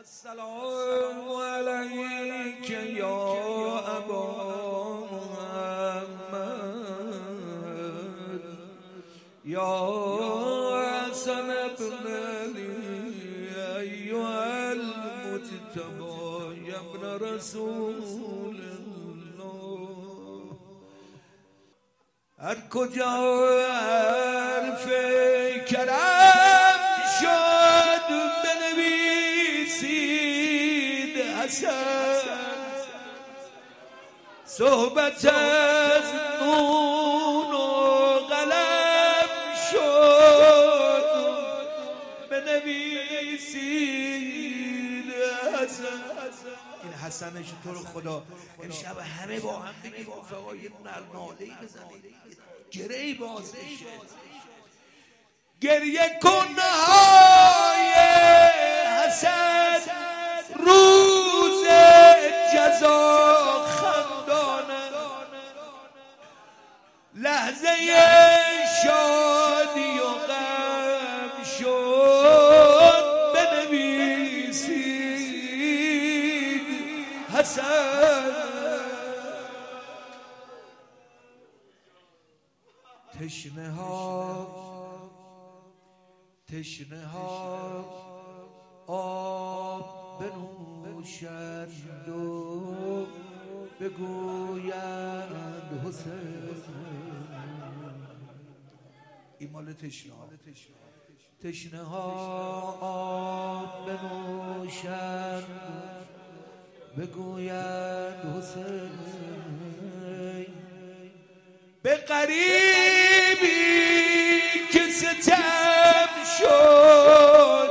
السلام عليك يا أبا محمد يا حسن ابن علي أيها المجتبى يا ابن رسول الله. هر کجا حرف کرم شد بنویسید حسن، صحبت از نون و قلم شد بنویسید حسن. این حسنش تو رو خدا امشب همه با هم بگیم رفقا یه نرناله‌ای بزنید، گره‌ای باز بشه. گریه کن های حسن روز جزا خندانه، لحظه شادی و غم شد بنویسید حسن. تشنه ها آب بنوشند و بگویند حسین. این مال تشنه ها آب بنوشند بگویند حسین. به غریبی که ستم شد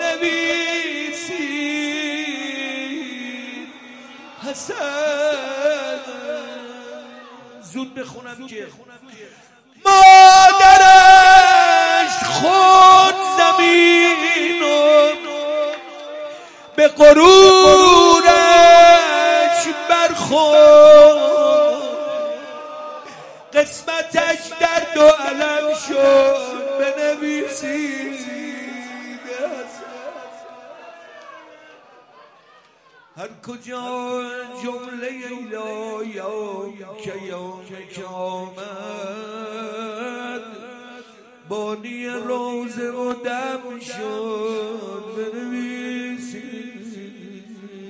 بنویسید حسن. زود بخونم که مادرش خود زمین و به غرورش برخورد، قسمتش درد و علم شد بنویسید. هر کجا جمله یوم که آمد بانی روزه و دم شد بنویسید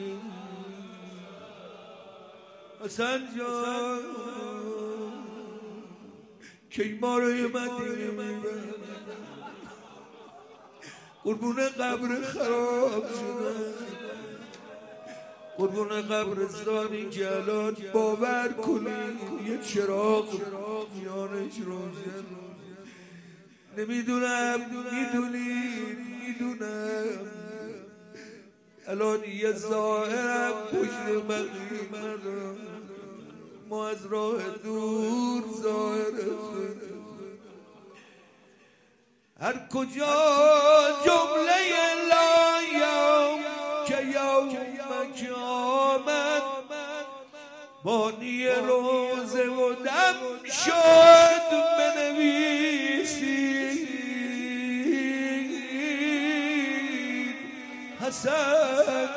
حسن جان. کی ما رو مدینه قربون قبر خراب شده، قربون قبرستانی که الان باور کنید یه چراغ جانش روشن. نمیدونم میدونم الان یه ظاهرم پشت بقیه مردم، ما از راه دور ظاهر. هر کجا جمله لایم که یوم که آمد بانی روزه و دم شد بنویسید حسن.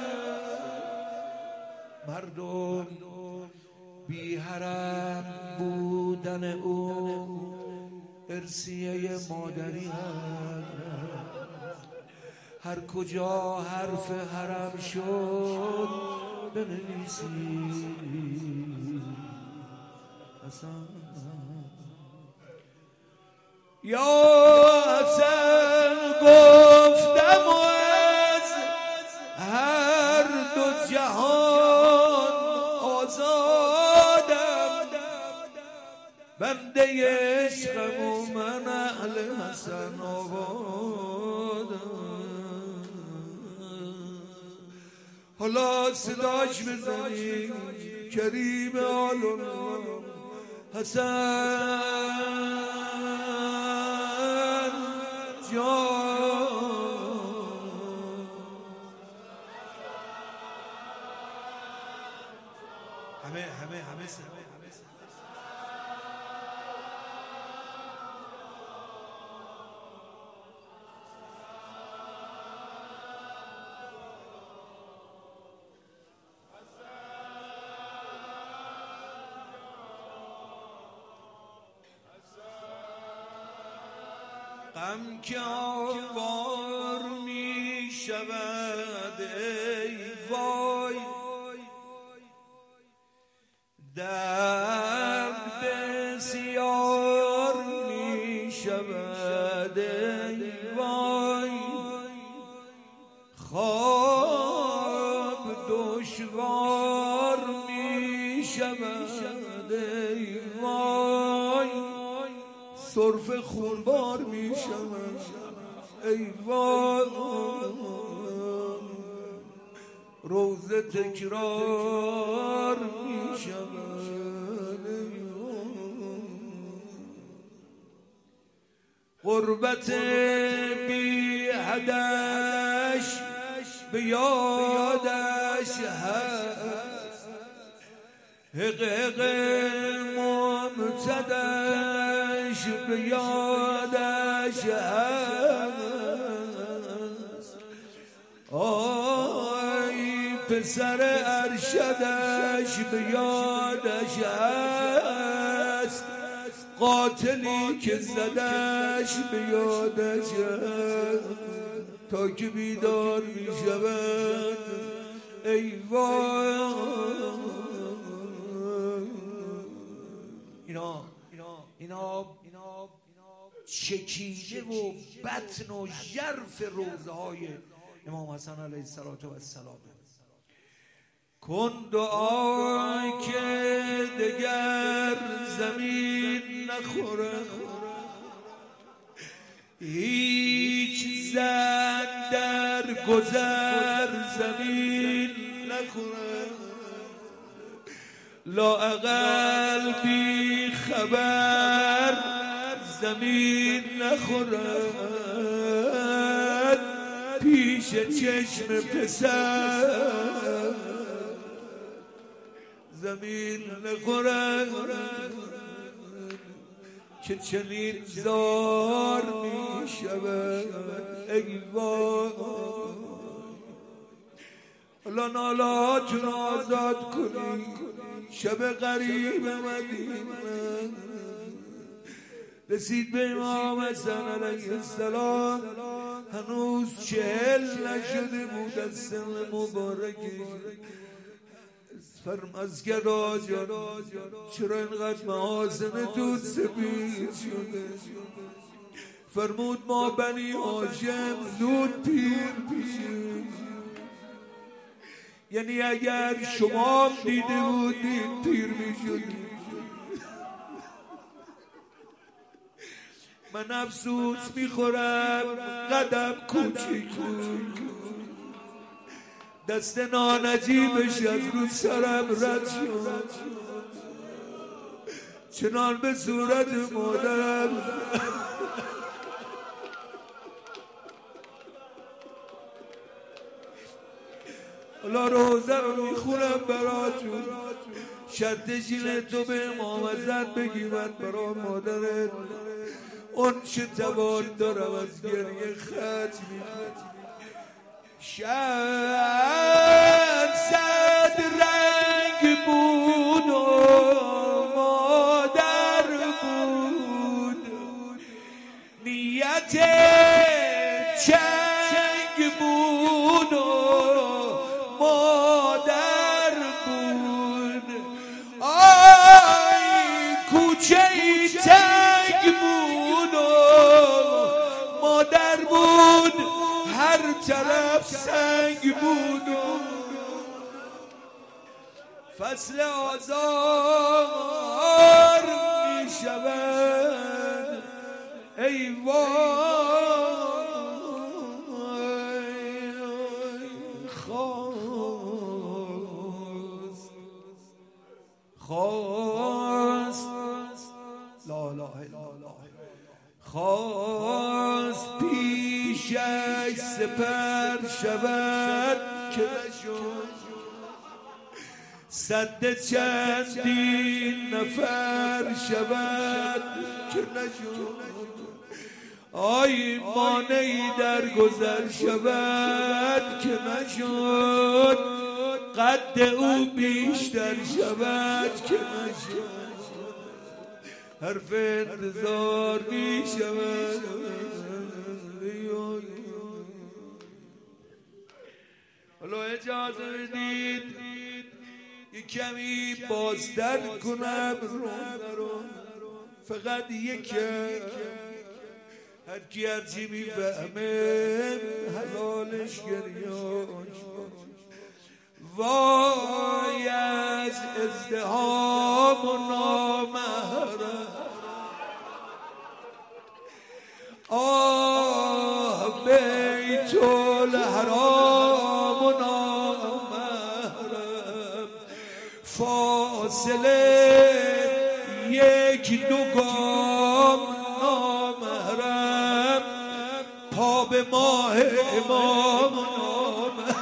مردم بی حرم بودن او ارثیه مادری هست. هر کجا حرف حرم شد بنویسید حسن. یا حسن گفتم از هر دو جهان آزادم، بنده عشقم و من اهل حسن آبادم. حالا صداش بزنیم کریم عالم حسن جان. همه غم که آوار می شود ای وای، درد بسیار می شود ای وای، خواب دشوار می شود ای وای، سرفه خونبار می شود ای وای، روزه تکرار می شود ای وای، غربت بی حدش به یادش هست، حقیق ممتدش به یادش هست، آی پسر ارشدش به یادش هست، قاتلی که زدش به یادش هست، تا که بیدار می شود ای وای. اینا چکیده و بطن و ژرف روزه های امام حسن علیه السلام. کن دعا که دگر زمین نخوره، هیچ زن در گذر زمین نخوره، لااقل بی خبر زمین نخورد، پیش چشم پسر زمین نخورد، که چنین زار می شود ای وای. حالا نالاتون آزاد کنی، شب غریب مدینه رسید به امام حسن علیه السلام، هنوز 40 نشده بود از سن مبارکی. فرماز کرد آجان چرا اینقدر محاسنتون سپید شده؟ فرمود ما بنی هاشم زود پیر میشیم، یعنی اگر شما دیده بودید پیر میشدید. من افسوس میخورم قدم کوچیک بود، دست نانجیبش از رو سرم رد شد، چنان به صورت مادرم حالا روزه رو میخونم براتون، شرط جیل تو به امام حسن بگی من برا مادرت اون چه توان دارم از گریه خرج میکنم. شهر صد رنگ بود و مادر بود، نیت چنگ بود و مادر بود، آی کوچه ای تنگ بود و مادر بود، هر طرف سنگ بود و فصل آزار می شود ای وای. خواست لا اله الا الله، خواست پیشش سپر شود که نشد، صد چندین نفر شود که نشد، آی مانعی در گذر شود که نشد، قد او بیشتر شود که نشد، حرف انتظار می شود حالا اجازه بدید یک کمی بازتر کنم روزه رو، فقط یک هر کی هرچی میفهمه حلالش گریاش. وای از ازدحام و نامحرم، آه بیت الحرام و نامحرم، فاصله یک دو گام نامحرم، پا به ماه امام و نامحرم.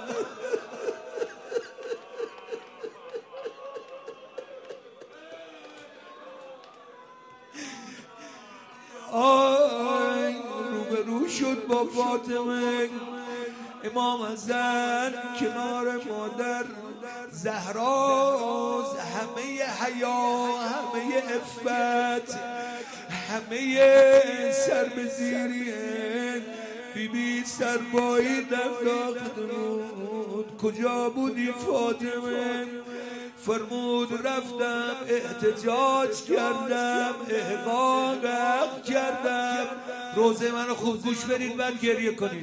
آی روبرو شد با فاطمه امام حسن کنار مادر زهرا، همه حیا، همه عفت، همه سر به زیریه. بیبی سربایی دفاق درود، کجا بودی فاطمه؟ فرمود رفتم احتجاج کردم، احقاق کردم. روزه منو خوب گوش برید بعد گریه کنید.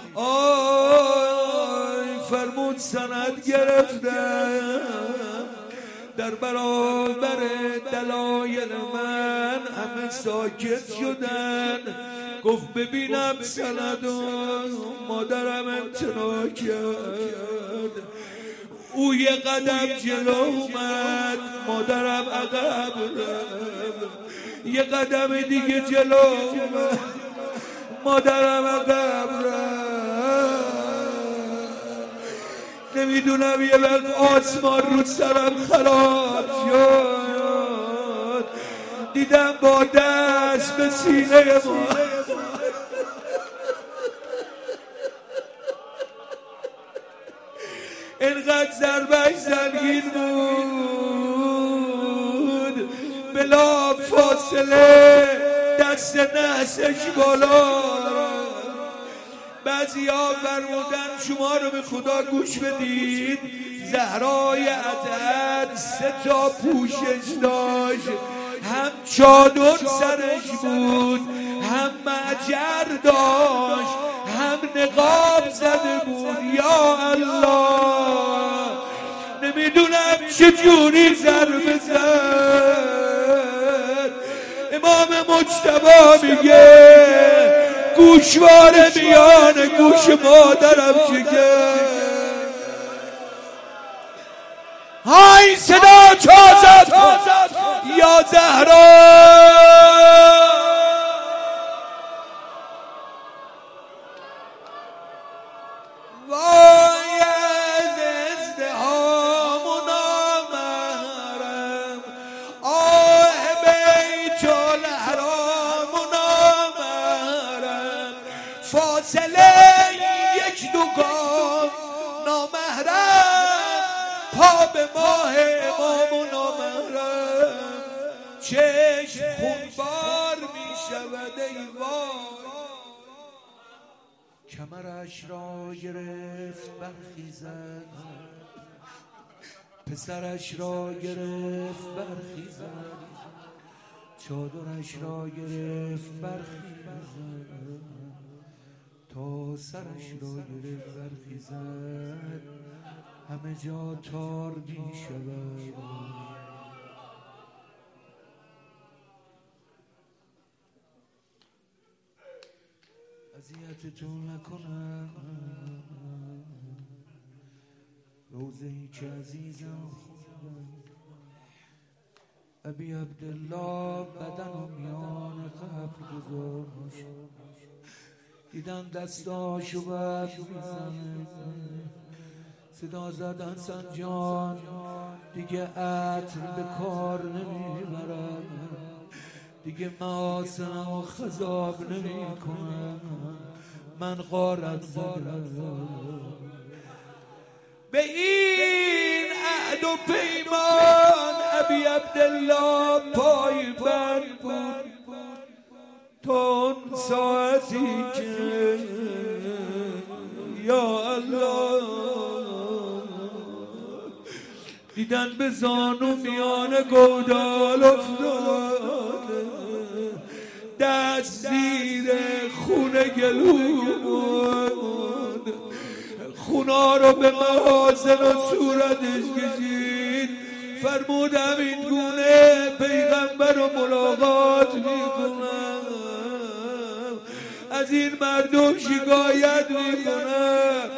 آی فرمود سند گرفتم در برابر دلایل من، همه ساکت شدن. گفت ببینم سندو، مادرم امتناع کرد. او یه قدم جلو اومد، مادرم عقب رفت. یه قدم دیگه جلو اومد، مادرم عقب رفت. نمیدونم یه وقت آسمان رو سرم خراب شد، دیدم با دست به سینه ما اینقدر ضربش سنگین بود، بلا فاصله دست نحسش بالا. بعضی ها فرمودن شما رو به خدا گوش بدید، زهرای اطهر 3 تا پوشش داشت، هم چادر سرش بود، هم معجر داشت، هم نقاب زده بود. یا الله نمیدونم چجوری ضربه زد. امام مجتبی میگه گوشواره میان گوش مادرم شکست. های صدا چازد یا زهرا، وای از ازدحام و نامحرم، آه بیت الحرام و نامحرم، فاصله یک دو گام نامحرم، پا به ماه امام و نامحرم. چشم خونبار می شود ای وای، کمرش را گرفت برخیزد، پسرش را گرفت برخیزد، چادرش را گرفت برخیزد، تا سرش را گرفت برخیزد، همه جا تار می شود. اذیتتون نکنم، روزه‌ای که عزیزم ابی عبدالله بدنو میان قبر گذاشت، دیدم دستاشو بر میزنه، صدا زدن حسن جان دیگه عطر به کار نمیبرم، دیگه محاسنم و خضاب نمی کنم، من غارت زدم به این عهد و پیمان. ابی عبدالله پای بند بود تا اون ساعتی که یا الله دیدن به زانو میان گودال افتاده، دست زیر خونه گلومون، خونا رو به محاسن و صورتش کشید، فرمودم این گونه پیغمبر رو ملاقات میکنم، از این مردم شکایت میکنم.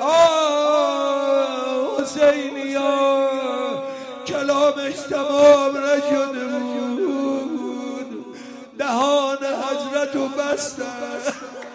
حسینیا کلامش تمام نشده بود، دهان حضرت رو بستن.